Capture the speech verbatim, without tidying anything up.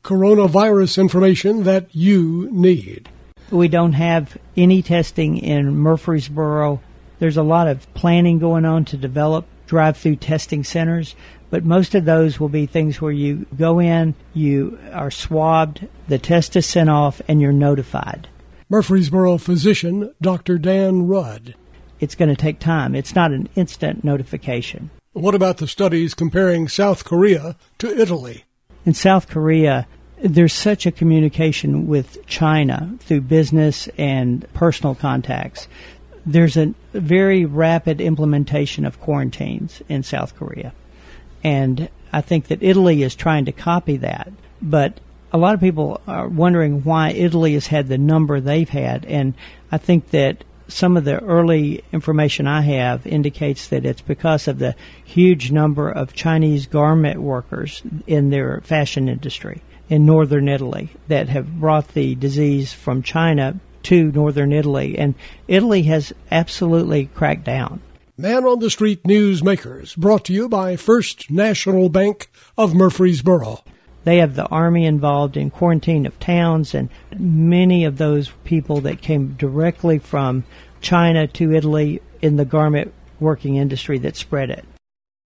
coronavirus information that you need. We don't have any testing in Murfreesboro. There's a lot of planning going on to develop drive-through testing centers, but most of those will be things where you go in, you are swabbed, the test is sent off, and you're notified. Murfreesboro physician Doctor Dan Rudd. It's going to take time. It's not an instant notification. What about the studies comparing South Korea to Italy? In South Korea, there's such a communication with China through business and personal contacts. There's a very rapid implementation of quarantines in South Korea. And I think that Italy is trying to copy that. But a lot of people are wondering why Italy has had the number they've had. And I think that some of the early information I have indicates that it's because of the huge number of Chinese garment workers in their fashion industry in northern Italy that have brought the disease from China to northern Italy. And Italy has absolutely cracked down. Man on the Street News Makers, brought to you by First National Bank of Murfreesboro. They have the Army involved in quarantine of towns, and many of those people that came directly from China to Italy in the garment working industry that spread it.